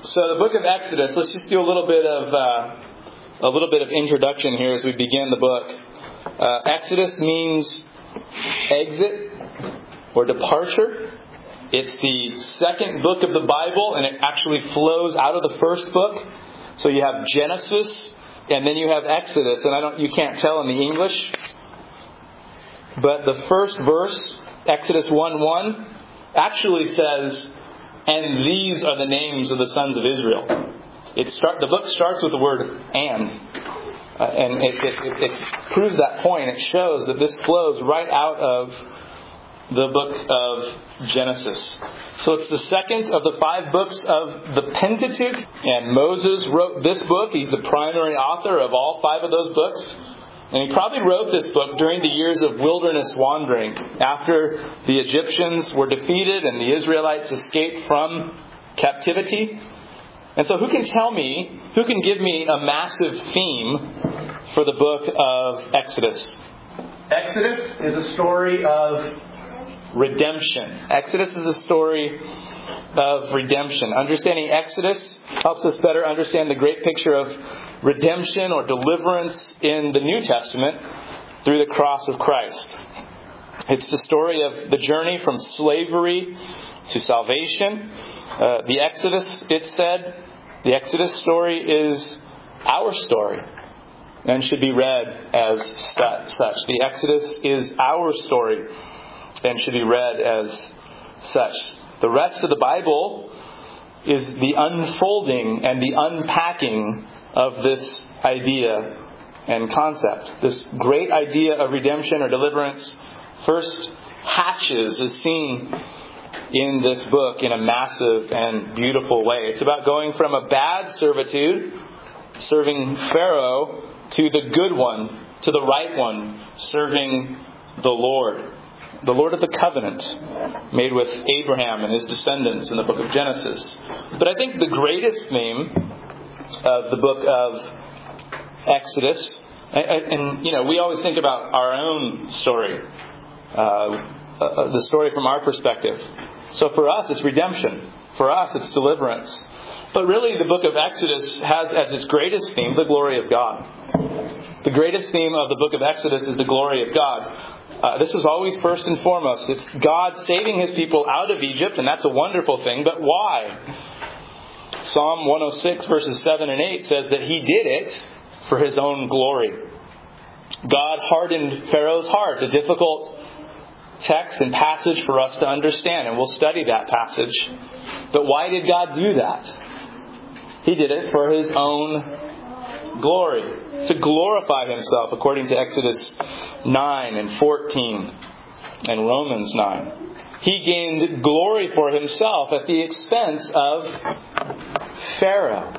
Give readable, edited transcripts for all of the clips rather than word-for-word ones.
So the book of Exodus, let's just do a little bit of introduction here as we begin the book. Exodus means exit or departure. It's the second book of the Bible, and it actually flows out of the first book. So you have Genesis, and then you have Exodus, and you can't tell in the English, but the first verse, Exodus 1:1, actually says, "And these are the names of the sons of Israel." The book starts with the word "and." It proves that point. It shows that this flows right out of the book of Genesis. So it's the second of the 5 books of the Pentateuch. And Moses wrote this book. He's the primary author of all 5 of those books. And he probably wrote this book during the years of wilderness wandering, after the Egyptians were defeated and the Israelites escaped from captivity. And so who can give me a massive theme for the book of Exodus? Exodus is a story of redemption. Exodus is a story of redemption. Understanding Exodus helps us better understand the great picture of redemption or deliverance in the New Testament through the cross of Christ. It's the story of the journey from slavery to salvation. The Exodus story is our story and should be read as such. The Exodus is our story and should be read as such. The rest of the Bible is the unfolding and the unpacking of this idea and concept. This great idea of redemption or deliverance first hatches, is seen in this book in a massive and beautiful way. It's about going from a bad servitude, serving Pharaoh, to the good one, to the right one, serving the Lord of the covenant made with Abraham and his descendants in the book of Genesis. But I think the greatest theme of the book of Exodus, and we always think about our own story, the story from our perspective. So for us, it's redemption. For us, it's deliverance. But really, the book of Exodus has as its greatest theme the glory of God. The greatest theme of the book of Exodus is the glory of God. This is always first and foremost. It's God saving His people out of Egypt, and that's a wonderful thing. But why? Psalm 106 verses 7 and 8 says that He did it for His own glory. God hardened Pharaoh's heart. It's a difficult text and passage for us to understand, and we'll study that passage. But why did God do that? He did it for His own glory, to glorify Himself, according to Exodus 9 and 14 and Romans 9. He gained glory for Himself at the expense of Pharaoh.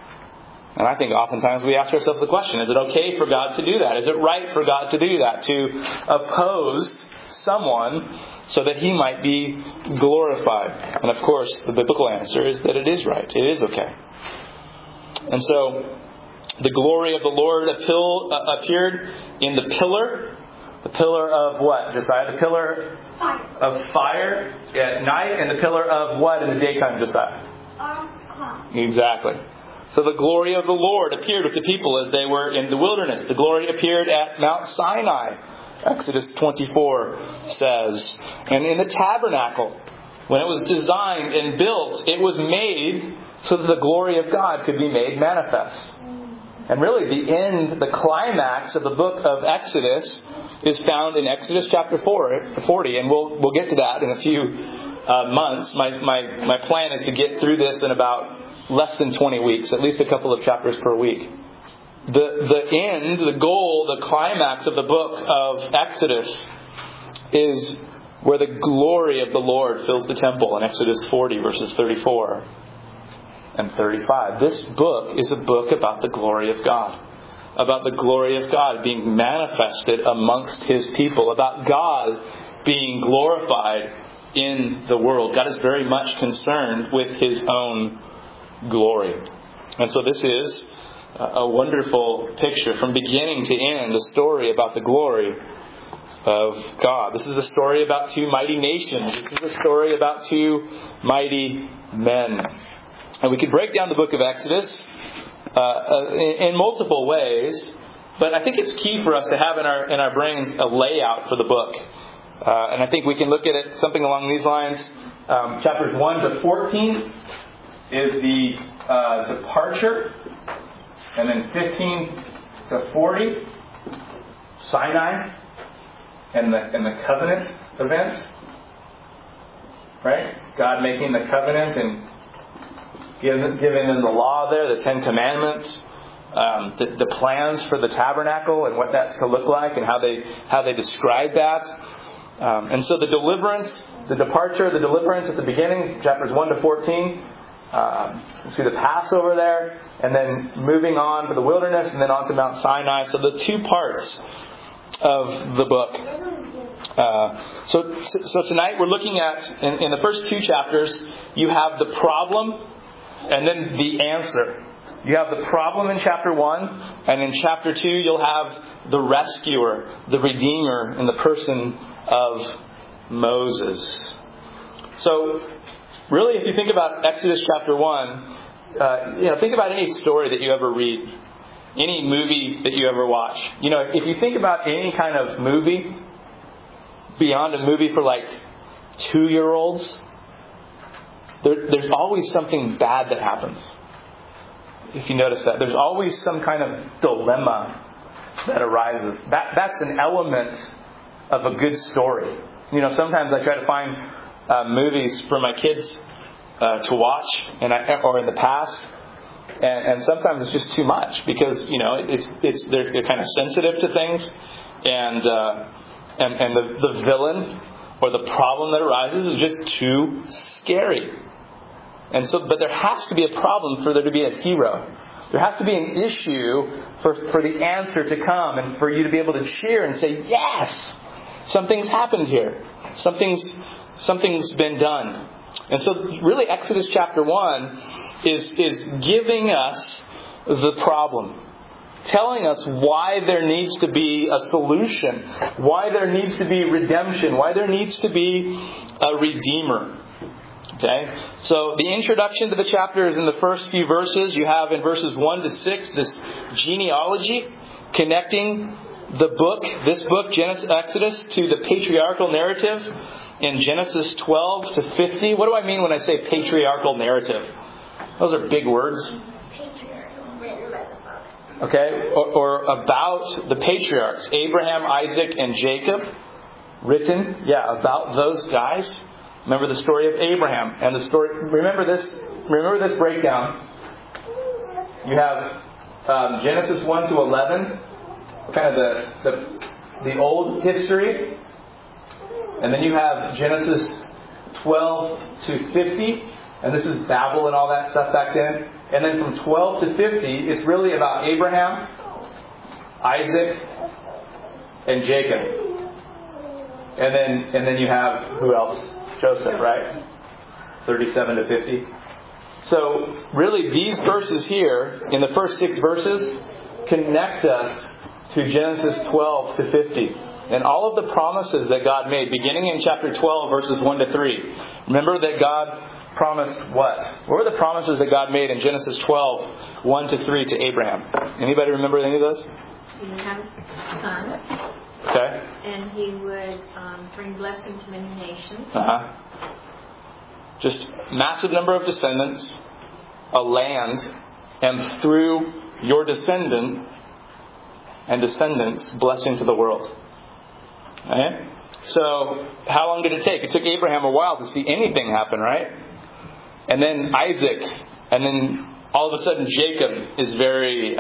And I think oftentimes we ask ourselves the question, is it okay for God to do that? Is it right for God to do that? To oppose someone so that He might be glorified? And of course, the biblical answer is that it is right. It is okay. And so, the glory of the Lord appeared in the pillar. The pillar of what, Josiah? The pillar of fire at night, and the pillar of what in the daytime, Josiah? Cloud. Exactly. So the glory of the Lord appeared with the people as they were in the wilderness. The glory appeared at Mount Sinai, Exodus 24 says. And in the tabernacle, when it was designed and built, it was made so that the glory of God could be made manifest. And really the climax of the book of Exodus is found in Exodus chapter 40, and we'll get to that in a few months. My plan is to get through this in about less than 20 weeks, at least a couple of chapters per week. The end, the goal, the climax of the book of Exodus is where the glory of the Lord fills the temple in Exodus 40 verses 34 and 35. This book is a book about the glory of God. About the glory of God being manifested amongst His people. About God being glorified in the world. God is very much concerned with His own glory. And so this is a wonderful picture from beginning to end. A story about the glory of God. This is a story about 2 mighty nations. This is a story about 2 mighty men. And we could break down the book of Exodus in multiple ways, but I think it's key for us to have in our brains a layout for the book. And I think we can look at it something along these lines. Chapters 1 to 14 is the departure, and then 15 to 40, Sinai, and the covenant events. Right? God making the covenant and giving them the law there, the Ten Commandments, the plans for the tabernacle and what that's to look like, and how they describe that. And so the deliverance, the departure, the deliverance at the beginning, chapters 1 to 14. You see the Passover there, and then moving on to the wilderness, and then on to Mount Sinai. So the two parts of the book. So tonight we're looking at, in the first two chapters, you have the problem and then the answer. You have the problem in chapter 1, and in chapter 2 you'll have the rescuer, the redeemer, in the person of Moses. So really, if you think about Exodus chapter 1, think about any story that you ever read, any movie that you ever watch. If you think about any kind of movie, beyond a movie for like 2-year-olds, there's always something bad that happens. If you notice that, there's always some kind of dilemma that arises. That's an element of a good story. Sometimes I try to find movies for my kids to watch, or in the past, and sometimes it's just too much because they're kind of sensitive to things, and the villain or the problem that arises is just too scary. And so, but there has to be a problem for there to be a hero. There has to be an issue for the answer to come, and for you to be able to cheer and say, yes, something's happened here. Something's been done. And so really Exodus chapter 1 is giving us the problem. Telling us why there needs to be a solution. Why there needs to be redemption. Why there needs to be a redeemer. Okay? So the introduction to the chapter is in the first few verses. You have in verses 1 to 6 this genealogy connecting this book, Genesis, Exodus, to the patriarchal narrative in Genesis 12 to 50. What do I mean when I say patriarchal narrative? Those are big words. Okay? Or about the patriarchs, Abraham, Isaac, and Jacob. Written, about those guys. Remember the story of Abraham and the story. Remember this breakdown. You have Genesis 1 to 11, kind of the old history, and then you have Genesis 12 to 50, and this is Babel and all that stuff back then. And then from 12 to 50, it's really about Abraham, Isaac, and Jacob. And then you have who else? Joseph, right? 37 to 50. So really these verses here, in the first 6 verses, connect us to Genesis 12 to 50. And all of the promises that God made, beginning in chapter 12, verses 1 to 3. Remember that God promised what? What were the promises that God made in Genesis 12, 1 to 3 to Abraham? Anybody remember any of those? He would have a son. Okay. And he would bring blessing to many nations. Just massive number of descendants, a land, and through your descendant and descendants, blessing to the world. Okay? So, how long did it take? It took Abraham a while to see anything happen, right? And then Isaac, and then all of a sudden Jacob is very,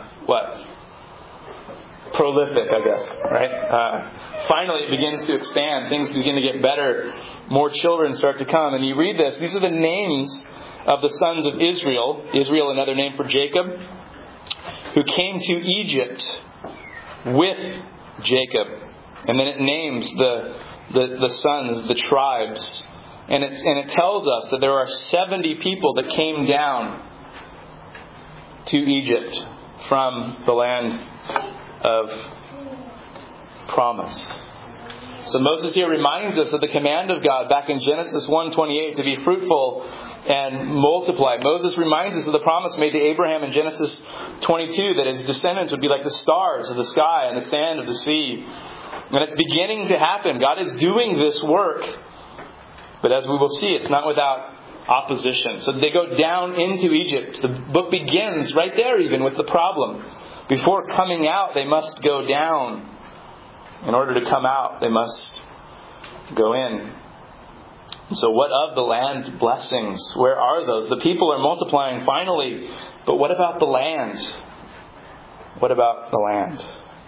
prolific, I guess, right? Finally it begins to expand. Things begin to get better. More children start to come. And you read this. These are the names of the sons of Israel. Israel, another name for Jacob, who came to Egypt with Jacob. And then it names the sons, the tribes. And it tells us that there are 70 people that came down to Egypt from the land of promise. So Moses here reminds us of the command of God back in Genesis 1:28 to be fruitful and multiply. Moses reminds us of the promise made to Abraham in Genesis 22 that his descendants would be like the stars of the sky and the sand of the sea. And it's beginning to happen. God is doing this work. But as we will see, it's not without opposition. So they go down into Egypt. The book begins right there even with the problem. Before coming out, they must go down. In order to come out, they must go in. So what of the land blessings? Where are those? The people are multiplying finally. But what about the land? What about the land?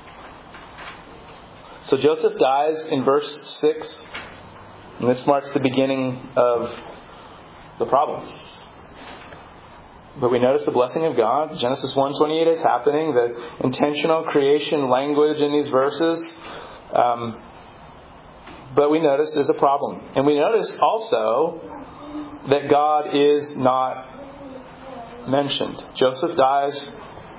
So Joseph dies in verse 6. And this marks the beginning of the problems. But we notice the blessing of God. Genesis 1:28 is happening. The intentional creation language in these verses. But we notice there's a problem. And we notice also that God is not mentioned. Joseph dies.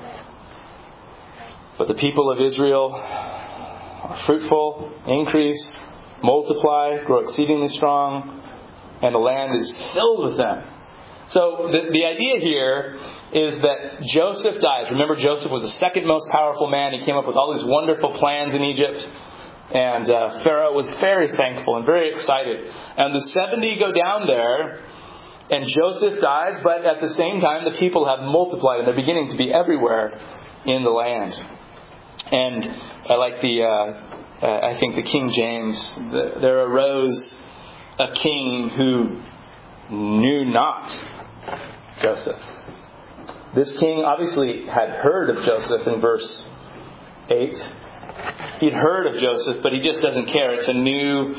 But the people of Israel are fruitful, increase, multiply, grow exceedingly strong, and the land is filled with them. So the idea here is that Joseph dies. Remember, Joseph was the second most powerful man. He came up with all these wonderful plans in Egypt. And Pharaoh was very thankful and very excited. And the 70 go down there, and Joseph dies, but at the same time the people have multiplied, and they're beginning to be everywhere in the land. And I like I think the King James, there arose a king who knew not Joseph. This king obviously had heard of Joseph in verse 8. He'd heard of Joseph, but he just doesn't care. It's a new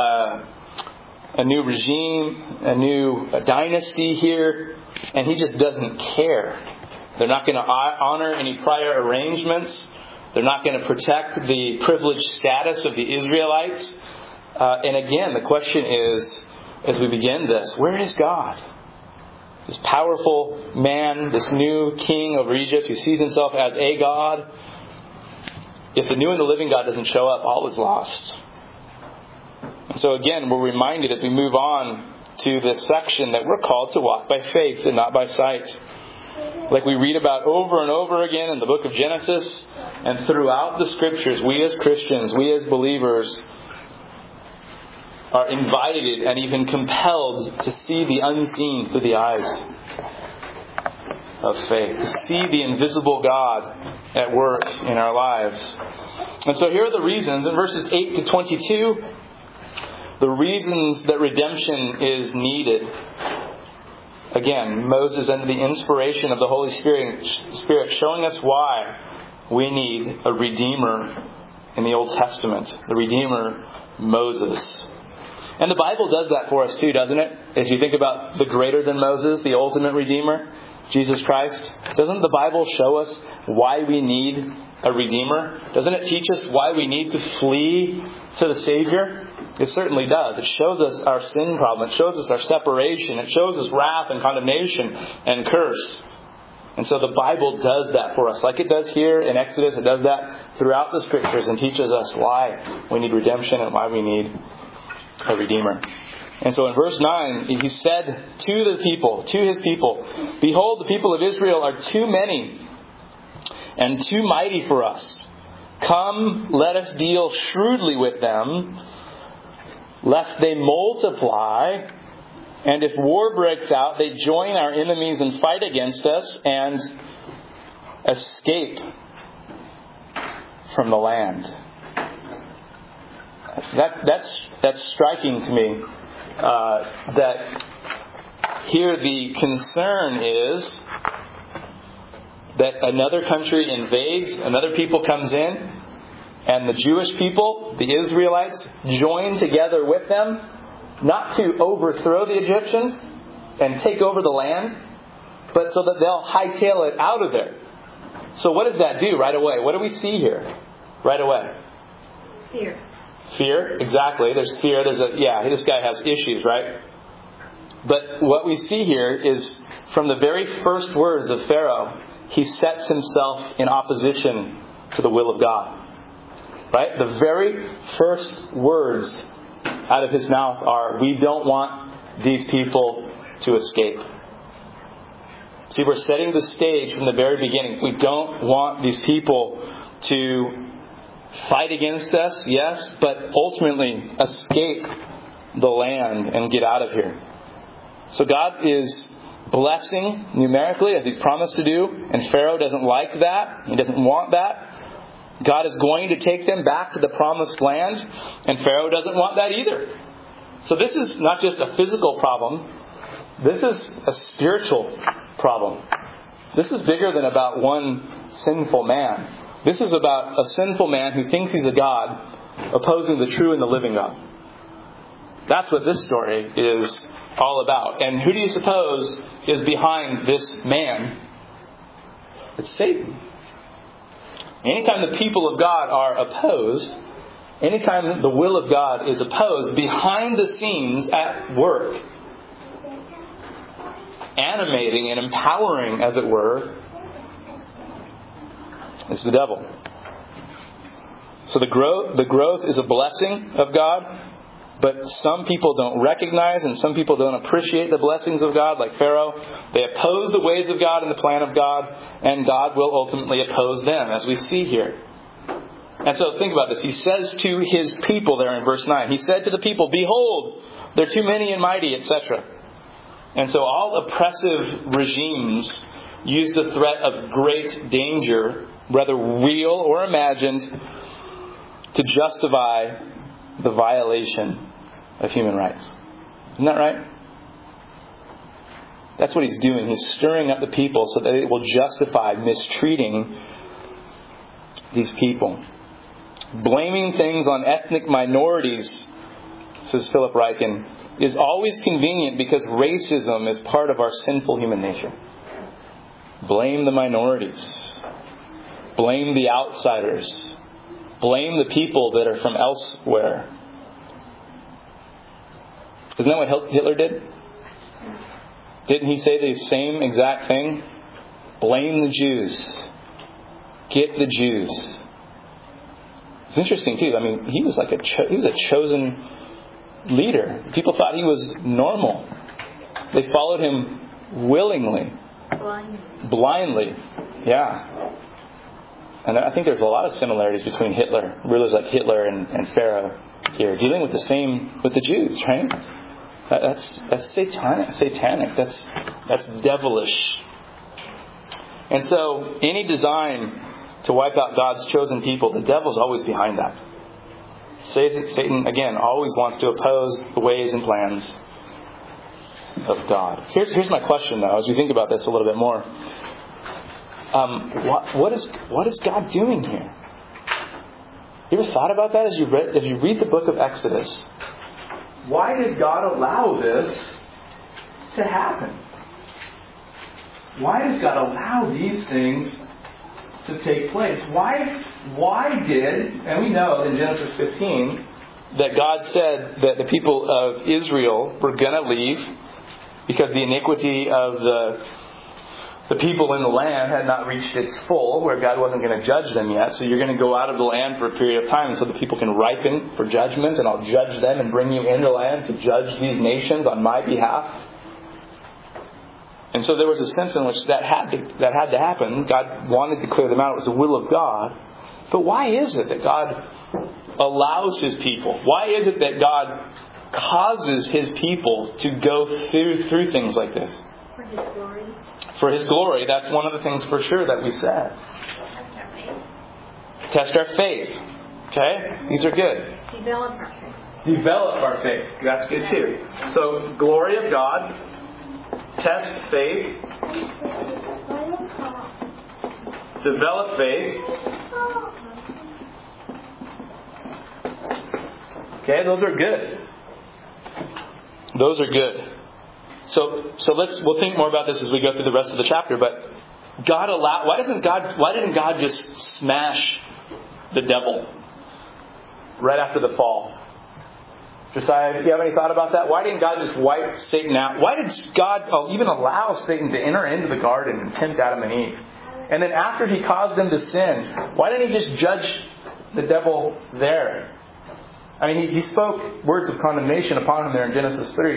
regime, a new dynasty here, and he just doesn't care. They're not going to honor any prior arrangements. They're not going to protect the privileged status of the Israelites. And again, the question is, as we begin this, where is God? This powerful man, this new king over Egypt who sees himself as a God. If the new and the living God doesn't show up, all is lost. And so again, we're reminded as we move on to this section that we're called to walk by faith and not by sight. Like we read about over and over again in the book of Genesis and throughout the Scriptures, we as Christians, we as believers are invited and even compelled to see the unseen through the eyes of faith, to see the invisible God at work in our lives. And so here are the reasons in verses 8 to 22, the reasons that redemption is needed. Again, Moses under the inspiration of the Holy Spirit showing us why we need a Redeemer in the Old Testament. The Redeemer, Moses. And the Bible does that for us too, doesn't it? As you think about the greater than Moses, the ultimate Redeemer, Jesus Christ, doesn't the Bible show us why we need a Redeemer? Doesn't it teach us why we need to flee to the Savior? It certainly does. It shows us our sin problem. It shows us our separation. It shows us wrath and condemnation and curse. And so the Bible does that for us. Like it does here in Exodus, it does that throughout the Scriptures and teaches us why we need redemption and why we need a Redeemer. And so in verse 9, he said to his people, "Behold, the people of Israel are too many and too mighty for us. Come, let us deal shrewdly with them, lest they multiply, and if war breaks out, they join our enemies and fight against us and escape from the land." That's striking to me. That here the concern is that another country invades, another people comes in, and the Jewish people, the Israelites, join together with them, not to overthrow the Egyptians and take over the land, but so that they'll hightail it out of there. So what does that do right away? What do we see here right away? Fear. Fear, exactly. There's fear. This guy has issues, right? But what we see here is from the very first words of Pharaoh, he sets himself in opposition to the will of God. Right? The very first words out of his mouth are, "We don't want these people to escape. See, we're setting the stage from the very beginning. We don't want these people to fight against us, yes, but ultimately escape the land and get out of here. So God is blessing numerically, as He's promised to do, and Pharaoh doesn't like that. He doesn't want that. God is going to take them back to the promised land, and Pharaoh doesn't want that either. So this is not just a physical problem. This is a spiritual problem. This is bigger than about one sinful man. This is about a sinful man who thinks he's a God opposing the true and the living God. That's what this story is all about. And who do you suppose is behind this man? It's Satan. Anytime the people of God are opposed, anytime the will of God is opposed, behind the scenes at work, animating and empowering, as it were, is the devil. So the growth is a blessing of God, but some people don't recognize and some people don't appreciate the blessings of God, like Pharaoh. They oppose the ways of God and the plan of God, and God will ultimately oppose them, as we see here. And so think about this. He says to His people there in verse 9, He said to the people, "Behold, they're too many and mighty," etc. And so all oppressive regimes use the threat of great danger, whether real or imagined, to justify the violation of human rights. Isn't that right? That's what He's doing. He's stirring up the people so that it will justify mistreating these people. Blaming things on ethnic minorities, says Philip Ryken, is always convenient because racism is part of our sinful human nature. Blame the minorities. Blame the outsiders. Blame the people that are from elsewhere. Isn't that what Hitler did? Didn't he say the same exact thing? Blame the Jews. Get the Jews. It's interesting too. I mean, he was like he was a chosen leader. People thought he was normal. They followed him willingly. Blindly. Yeah. And I think there's a lot of similarities between rulers like Hitler and Pharaoh here, dealing with the Jews, right? That's satanic. That's devilish. And so any design to wipe out God's chosen people, the devil's always behind that. Satan, again, always wants to oppose the ways and plans of God. Here's my question, though, as we think about this a little bit more. What is God doing here? You ever thought about that as you read the book of Exodus? Why does God allow this to happen? Why does God allow these things to take place? Why did, and we know in Genesis 15 that God said that the people of Israel were going to leave because the iniquity of the people in the land had not reached its full, where God wasn't going to judge them yet. So you're going to go out of the land for a period of time so the people can ripen for judgment, and I'll judge them and bring you into the land to judge these nations on my behalf. And so there was a sense in which that had to happen. God wanted to clear them out. It was the will of God. But why is it that God allows His people? Why is it that God causes His people to go through things like this? For His glory. For His glory. That's one of the things for sure that we said. Test our faith. Okay? These are good. Develop our faith. Develop our faith. That's good too. So, glory of God. Test faith. Develop faith. Okay, those are good. Those are good. So we'll think more about this as we go through the rest of the chapter. But why didn't God just smash the devil right after the fall? Josiah, do you have any thought about that? Why didn't God just wipe Satan out? Why did God even allow Satan to enter into the garden and tempt Adam and Eve? And then after He caused them to sin, why didn't He just judge the devil there? I mean, He spoke words of condemnation upon him there in Genesis 3.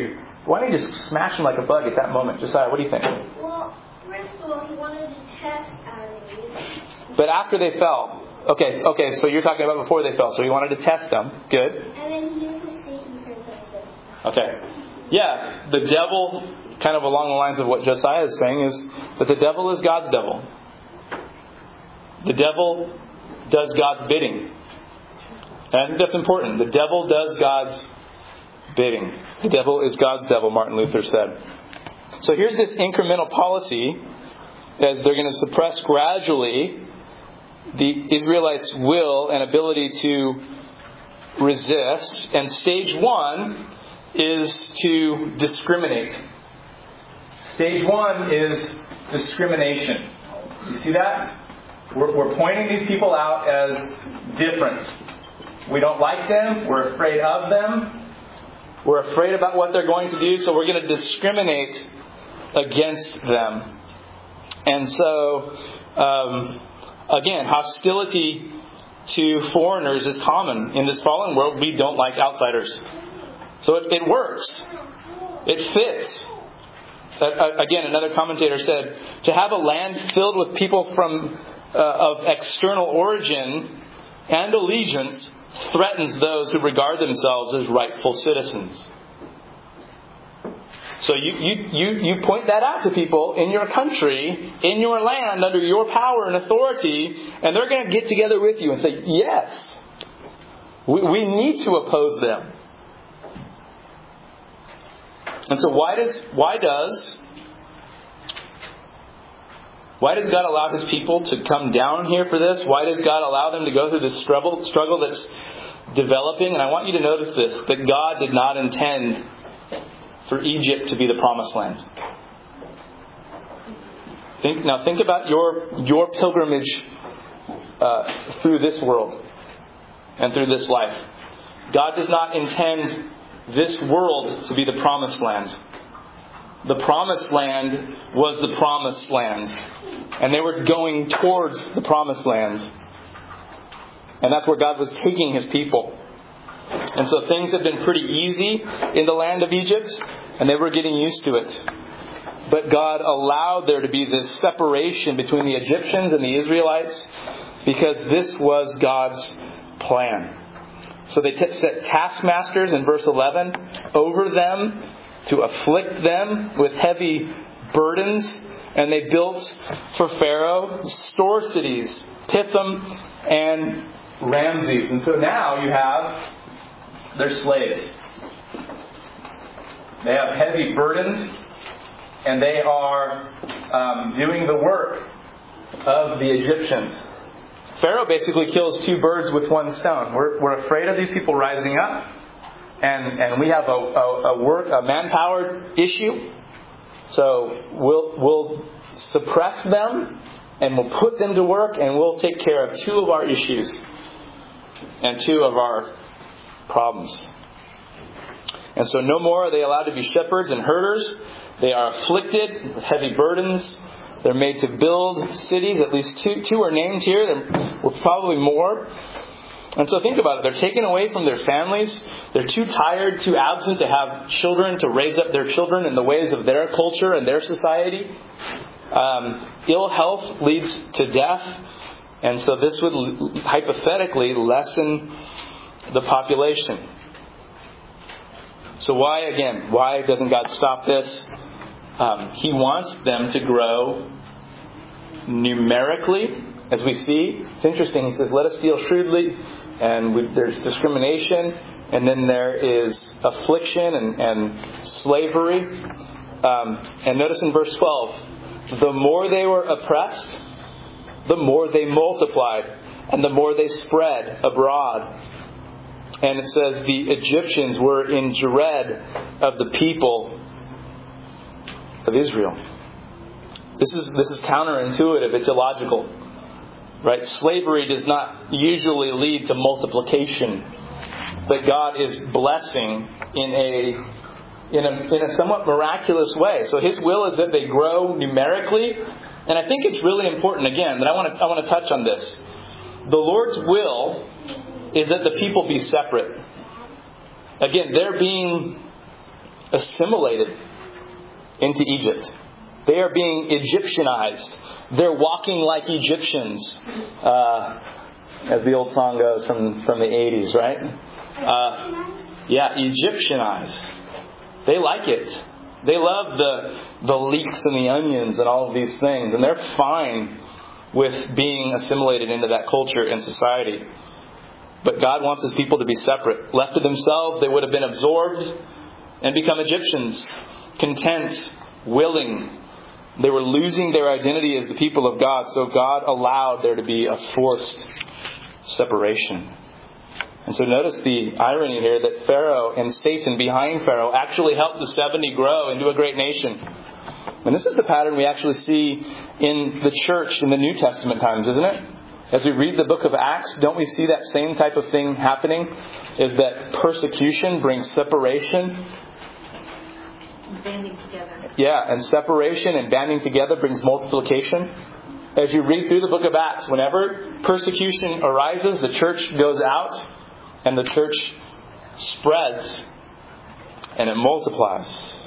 Why don't you just smash him like a bug at that moment? Josiah, what do you think? Well, first of all, he wanted to test Adam and Eve. But after they fell. Okay, so you're talking about before they fell. So he wanted to test them. Good. And then he used Satan for something. Okay. Yeah, the devil, kind of along the lines of what Josiah is saying, is that the devil is God's devil. The devil does God's bidding. And I think that's important. The devil does God's bidding. The devil is God's devil, Martin Luther said. So here's this incremental policy as they're going to suppress gradually the Israelites' will and ability to resist. And stage one is to discriminate. Stage one is discrimination. You see that? We're pointing these people out as different. We don't like them. We're afraid of them. We're afraid about what they're going to do, so we're going to discriminate against them. And so, again, hostility to foreigners is common. In this fallen world, we don't like outsiders. So it works. It fits. Again, another commentator said, to have a land filled with people from of external origin and allegiance threatens those who regard themselves as rightful citizens. So you point that out to people in your country, in your land, under your power and authority, and they're going to get together with you and say, yes, we need to oppose them. And so why does God allow His people to come down here for this? Why does God allow them to go through this struggle that's developing? And I want you to notice this, that God did not intend for Egypt to be the promised land. Think about your pilgrimage through this world and through this life. God does not intend this world to be the promised land. The promised land was the promised land. And they were going towards the promised land. And that's where God was taking His people. And so things have been pretty easy in the land of Egypt, and they were getting used to it. But God allowed there to be this separation between the Egyptians and the Israelites because this was God's plan. So they set taskmasters in verse 11 over them to afflict them with heavy burdens. And they built for Pharaoh store cities, Pithom and Ramses. And so now you have their slaves. They have heavy burdens, and they are doing the work of the Egyptians. Pharaoh basically kills two birds with one stone. We're afraid of these people rising up, and we have a manpower issue. So we'll suppress them, and we'll put them to work, and we'll take care of two of our issues and two of our problems. And so no more are they allowed to be shepherds and herders. They are afflicted with heavy burdens. They're made to build cities. At least two are named here. There were probably more. And so think about it. They're taken away from their families. They're too tired, too absent to have children, to raise up their children in the ways of their culture and their society. Ill health leads to death. And so this would hypothetically lessen the population. So why doesn't God stop this? He wants them to grow numerically, as we see. It's interesting. He says, let us deal shrewdly. And there's discrimination. And then there is affliction and slavery. And notice in verse 12, the more they were oppressed, the more they multiplied. And the more they spread abroad. And it says the Egyptians were in dread of the people of Israel. This is counterintuitive. It's illogical, right? Slavery does not usually lead to multiplication, but God is blessing in a somewhat miraculous way. So His will is that they grow numerically, and I think it's really important. Again, that I want to touch on this. The Lord's will is that the people be separate. Again, they're being assimilated into Egypt. They are being Egyptianized. They're walking like Egyptians. As the old song goes from the 80s, right? Egyptianized. They like it. They love the leeks and the onions and all of these things. And they're fine with being assimilated into that culture and society. But God wants His people to be separate. Left to themselves, they would have been absorbed and become Egyptians. Content, willing. They were losing their identity as the people of God. So God allowed there to be a forced separation. And so notice the irony here that Pharaoh and Satan behind Pharaoh actually helped the 70 grow into a great nation. And this is the pattern we actually see in the church in the New Testament times, isn't it? As we read the book of Acts, don't we see that same type of thing happening? Is that persecution brings separation? Banding together. Yeah, and separation and banding together brings multiplication. As you read through the book of Acts, whenever persecution arises, the church goes out and the church spreads and it multiplies.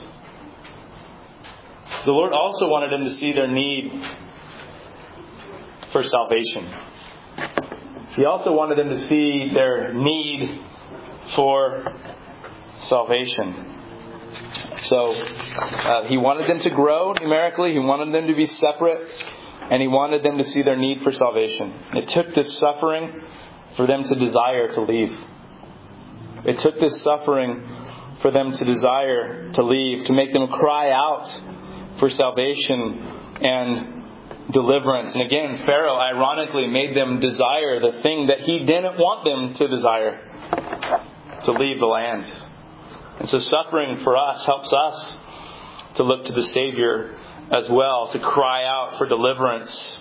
The Lord also wanted them to see their need for salvation. He also wanted them to see their need for salvation. So He wanted them to grow numerically. He wanted them to be separate. And He wanted them to see their need for salvation. It took this suffering for them to desire to leave. It took this suffering for them to desire to leave, to make them cry out for salvation and deliverance. And again, Pharaoh ironically made them desire the thing that he didn't want them to desire, to leave the land. And so suffering for us helps us to look to the Savior as well, to cry out for deliverance.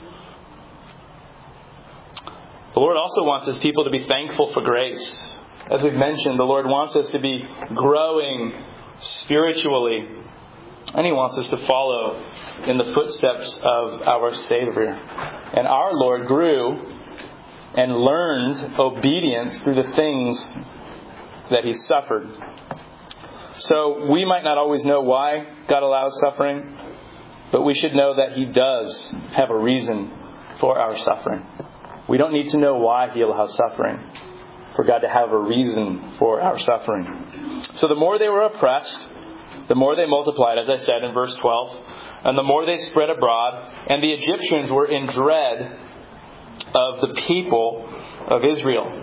The Lord also wants His people to be thankful for grace. As we've mentioned, the Lord wants us to be growing spiritually. And He wants us to follow in the footsteps of our Savior. And our Lord grew and learned obedience through the things that He suffered. So we might not always know why God allows suffering, but we should know that He does have a reason for our suffering. We don't need to know why He allows suffering for God to have a reason for our suffering. So the more they were oppressed, the more they multiplied, as I said in verse 12, and the more they spread abroad, and the Egyptians were in dread of the people of Israel.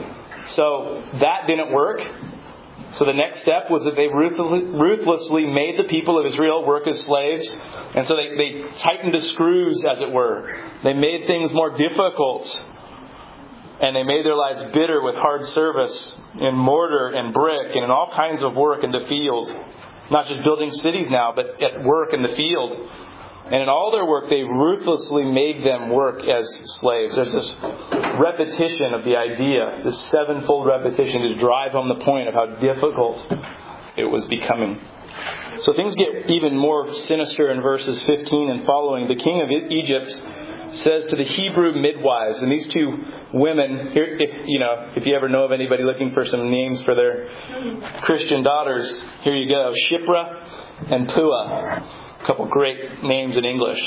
So that didn't work. So the next step was that they ruthlessly made the people of Israel work as slaves. And so they tightened the screws, as it were. They made things more difficult. And they made their lives bitter with hard service in mortar and brick and in all kinds of work in the field. Not just building cities now, but at work in the field. And in all their work, they ruthlessly made them work as slaves. There's this repetition of the idea, this sevenfold repetition to drive home the point of how difficult it was becoming. So things get even more sinister in verses 15 and following. The king of Egypt says to the Hebrew midwives, and these two women, here, if you ever know of anybody looking for some names for their Christian daughters, here you go, Shiphrah and Puah. A couple great names in English.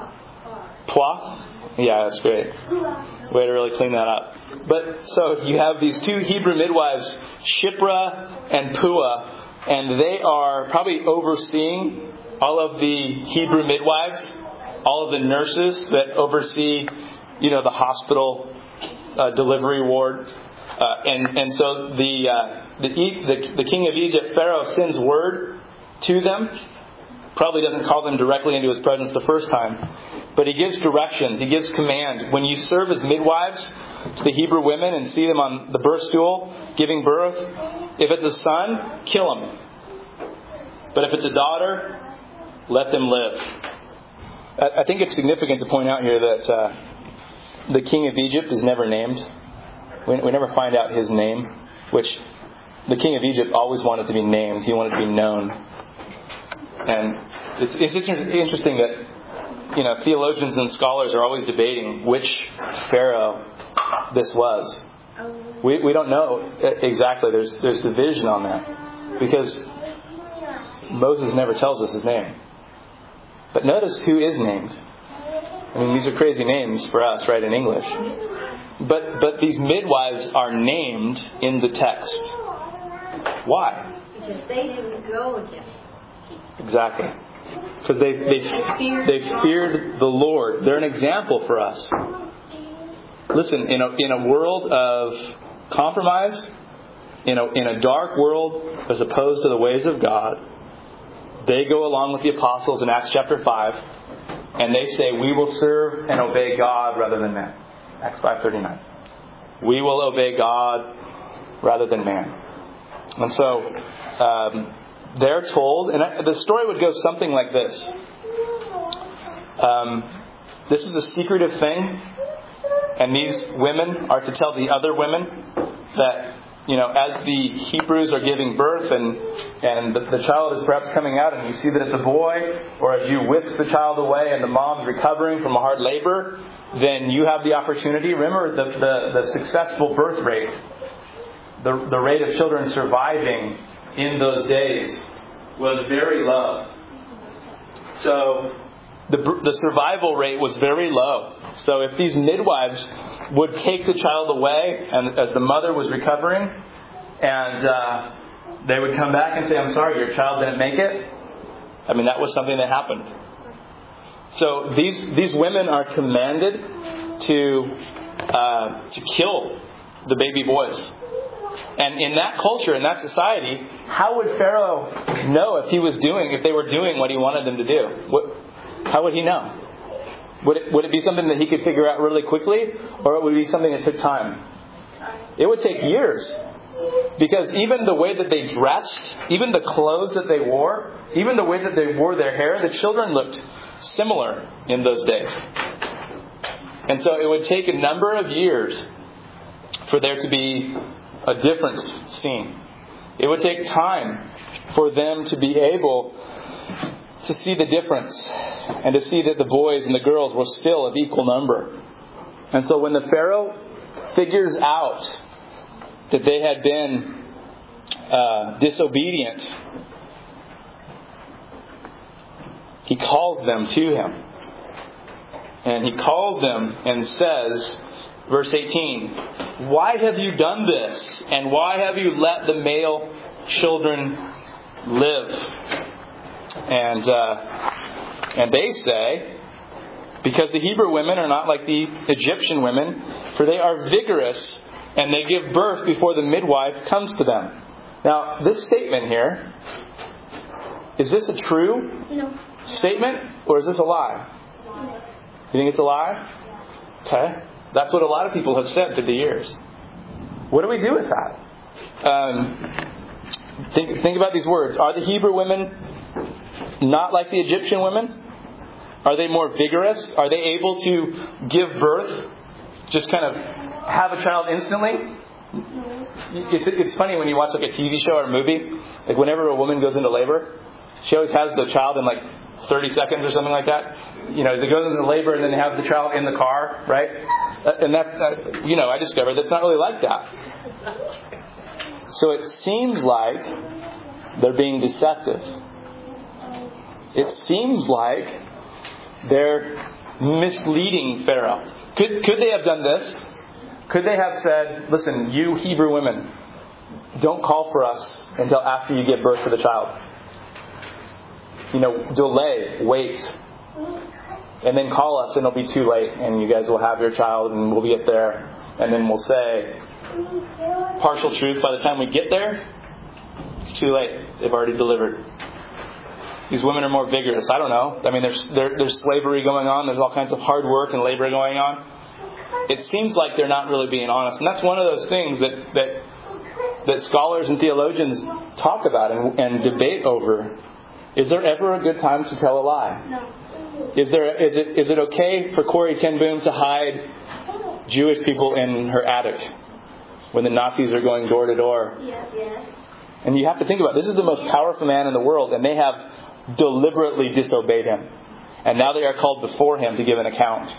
Puah? Yeah, that's great. Way to really clean that up. But so you have these two Hebrew midwives, Shiphrah and Puah, and they are probably overseeing all of the Hebrew midwives, all of the nurses that oversee, the hospital delivery ward. And so the king of Egypt, Pharaoh, sends word to them. Probably doesn't call them directly into his presence the first time. But he gives directions. He gives command. When you serve as midwives to the Hebrew women and see them on the birth stool giving birth, if it's a son, kill him. But if it's a daughter, let them live. I think it's significant to point out here that the king of Egypt is never named. We never find out his name, which the king of Egypt always wanted to be named. He wanted to be known. And it's interesting that theologians and scholars are always debating which Pharaoh this was. We don't know exactly. There's division on that, because Moses never tells us his name. But notice who is named. I mean, these are crazy names for us, right, in English. But these midwives are named in the text. Why? Because they didn't go against. Exactly. Because they feared the Lord. They're an example for us. Listen, in a world of compromise, in a dark world as opposed to the ways of God, they go along with the apostles in Acts chapter 5, and they say, we will serve and obey God rather than man. Acts 5:39. We will obey God rather than man. And so they're told, and the story would go something like this. This is a secretive thing, and these women are to tell the other women that, as the Hebrews are giving birth and the child is perhaps coming out and you see that it's a boy, or as you whisk the child away and the mom's recovering from a hard labor, then you have the opportunity. Remember the successful birth rate, the rate of children surviving in those days was very low. So the survival rate was very low. So if these midwives would take the child away, and as the mother was recovering, and they would come back and say, I'm sorry, your child didn't make it. I mean, that was something that happened. So these women are commanded to kill the baby boys. And in that culture, in that society, how would Pharaoh know if they were doing what he wanted them to do? How would he know? Would it be something that he could figure out really quickly, or it would be something that took time? It would take years. Because even the way that they dressed, even the clothes that they wore, even the way that they wore their hair, the children looked similar in those days. And so it would take a number of years for there to be a difference seen. It would take time for them to be able to see the difference and to see that the boys and the girls were still of equal number. And so when the Pharaoh figures out that they had been disobedient, he calls them to him. And he calls them and says, verse 18, why have you done this? And why have you let the male children live? And they say, because the Hebrew women are not like the Egyptian women, for they are vigorous and they give birth before the midwife comes to them. Now, this statement here, is this a true statement, or is this a lie? You think it's a lie? Okay. That's what a lot of people have said through the years. What do we do with that? Think about these words. Are the Hebrew women not like the Egyptian women? Are they more vigorous? Are they able to give birth? Just kind of have a child instantly? It's funny when you watch like a TV show or a movie. Like whenever a woman goes into labor, she always has the child in like 30 seconds or something like that. They go into labor and then they have the child in the car, right? And that, I discovered that's not really like that. So it seems like they're being deceptive. It seems like they're misleading Pharaoh. Could they have done this? Could they have said, listen, you Hebrew women, don't call for us until after you give birth to the child. Delay, wait. And then call us and it'll be too late and you guys will have your child and we'll get there. And then we'll say, partial truth, by the time we get there, it's too late. They've already delivered. These women are more vigorous. I don't know. I mean, there's slavery going on. There's all kinds of hard work and labor going on. It seems like they're not really being honest. And that's one of those things that scholars and theologians talk about and debate over. Is there ever a good time to tell a lie? No. Is it okay for Corrie ten Boom to hide Jewish people in her attic when the Nazis are going door to door? Yes. And you have to think about it. This is the most powerful man in the world, and they have deliberately disobeyed him. And now they are called before him to give an account.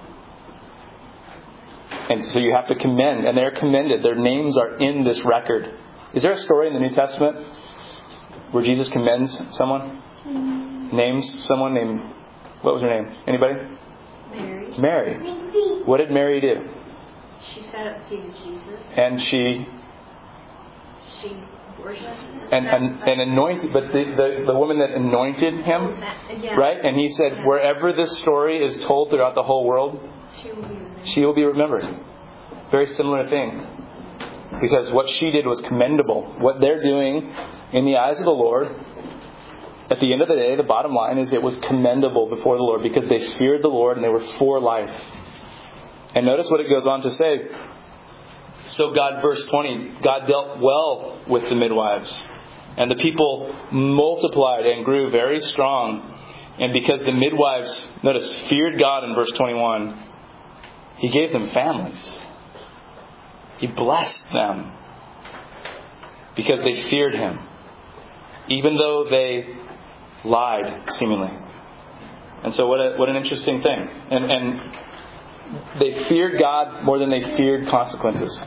And so you have to commend, and they're commended. Their names are in this record. Is there a story in the New Testament where Jesus commends someone? Names someone named, what was her name? Anybody? Mary. What did Mary do? She sat at the feet of Jesus. And she worshipped and anointed, but the woman that anointed him, right? And he said, wherever this story is told throughout the whole world, she will be remembered. Very similar thing. Because what she did was commendable. What they're doing in the eyes of the Lord, at the end of the day, the bottom line is it was commendable before the Lord because they feared the Lord and they were for life. And notice what it goes on to say. So God, verse 20, God dealt well with the midwives. And the people multiplied and grew very strong. And because the midwives, notice, feared God in verse 21, He gave them families. He blessed them because they feared Him, even though they lied, seemingly. And so what an interesting thing. And they feared God more than they feared consequences.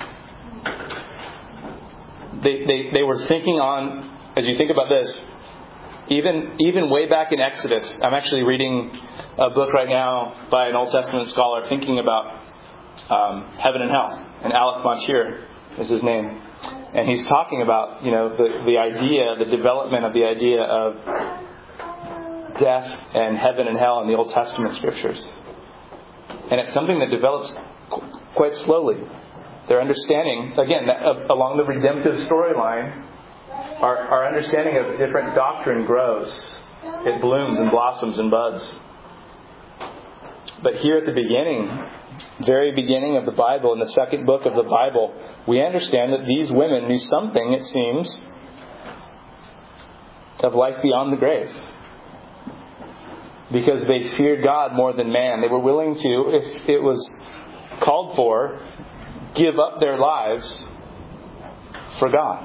They were thinking on, as you think about this, even way back in Exodus. I'm actually reading a book right now by an Old Testament scholar thinking about heaven and hell. And Alec Montier is his name. And he's talking about, the idea, the development of the idea of death and heaven and hell in the Old Testament scriptures. And it's something that develops quite slowly. Their understanding, again, along the redemptive storyline, our understanding of different doctrine grows. It blooms and blossoms and buds. But here at the beginning, very beginning of the Bible, in the second book of the Bible, we understand that these women knew something, it seems, of life beyond the grave. Because they feared God more than man. They were willing to, if it was called for, give up their lives for God.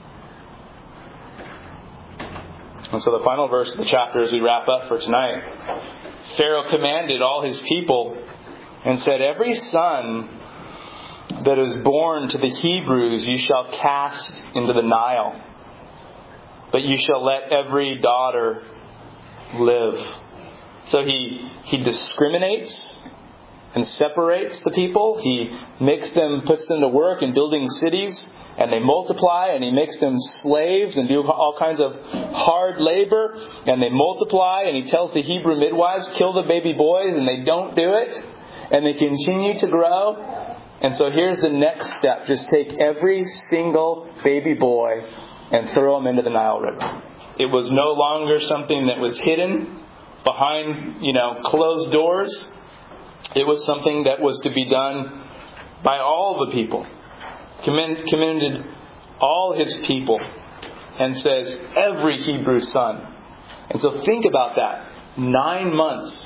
And so the final verse of the chapter as we wrap up for tonight, Pharaoh commanded all his people and said, every son that is born to the Hebrews you shall cast into the Nile, but you shall let every daughter live. So he discriminates and separates the people. He makes them, puts them to work in building cities, and they multiply, and he makes them slaves and do all kinds of hard labor, and they multiply, and he tells the Hebrew midwives, kill the baby boys, and they don't do it, and they continue to grow. And so here's the next step. Just take every single baby boy and throw them into the Nile River. It was no longer something that was hidden behind, closed doors. It was something that was to be done by all the people. Commended all his people and says, every Hebrew son. And so think about that. 9 months.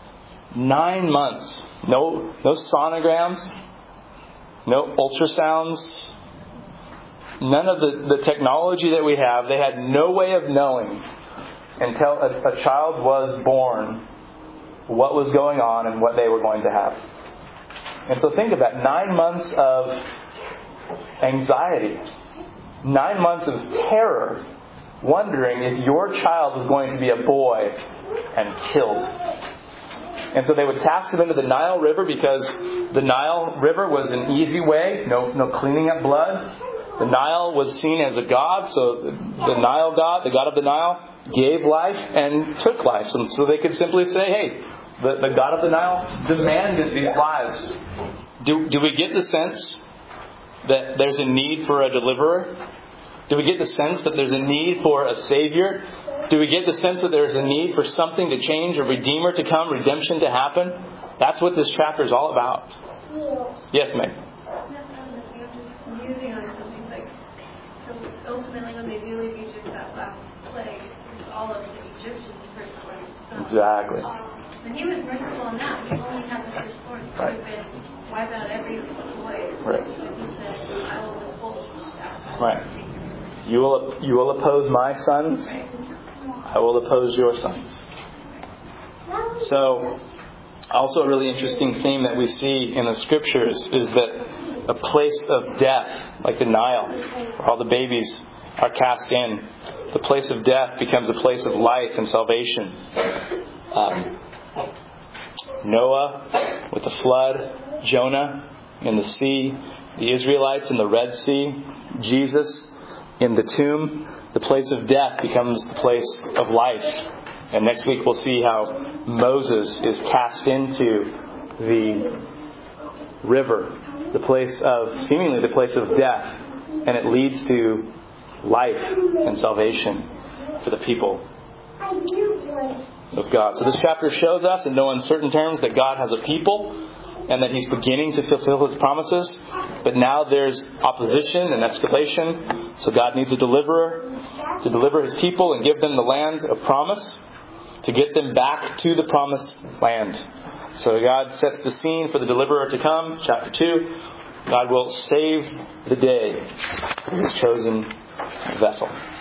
9 months. No sonograms. No ultrasounds. None of the technology that we have. They had no way of knowing until a child was born what was going on and what they were going to have. And so think of that. 9 months of anxiety. 9 months of terror, wondering if your child was going to be a boy and killed. And so they would cast them into the Nile River because the Nile River was an easy way, no cleaning up blood. The Nile was seen as a god, so the Nile god, the god of the Nile, gave life and took life. So they could simply say, hey, the god of the Nile demanded these lives. Do we get the sense that there's a need for a deliverer? Do we get the sense that there's a need for a savior? Do we get the sense that there's a need for something to change, a redeemer to come, redemption to happen? That's what this chapter is all about. Yes, Meg. Ultimately, when they do leave Egypt, that last plague is all of the Egyptians' firstborn. Exactly. And he was merciful in that. He only had the firstborn. He would have been wipe out every boy. Right. But he said, I will withhold that. Right. You will oppose my sons. Right. I will oppose your sons. So, also a really interesting theme that we see in the scriptures is that a place of death, like the Nile, where all the babies are cast in. The place of death becomes a place of life and salvation. Noah with the flood, Jonah in the sea, the Israelites in the Red Sea, Jesus in the tomb. The place of death becomes the place of life. And next week we'll see how Moses is cast into the river, seemingly the place of death, and it leads to life and salvation for the people of God. So this chapter shows us in no uncertain terms that God has a people and that He's beginning to fulfill His promises. But now there's opposition and escalation. So God needs a deliverer to deliver His people and give them the land of promise, to get them back to the promised land. So God sets the scene for the deliverer to come. Chapter 2, God will save the day for His chosen vessel.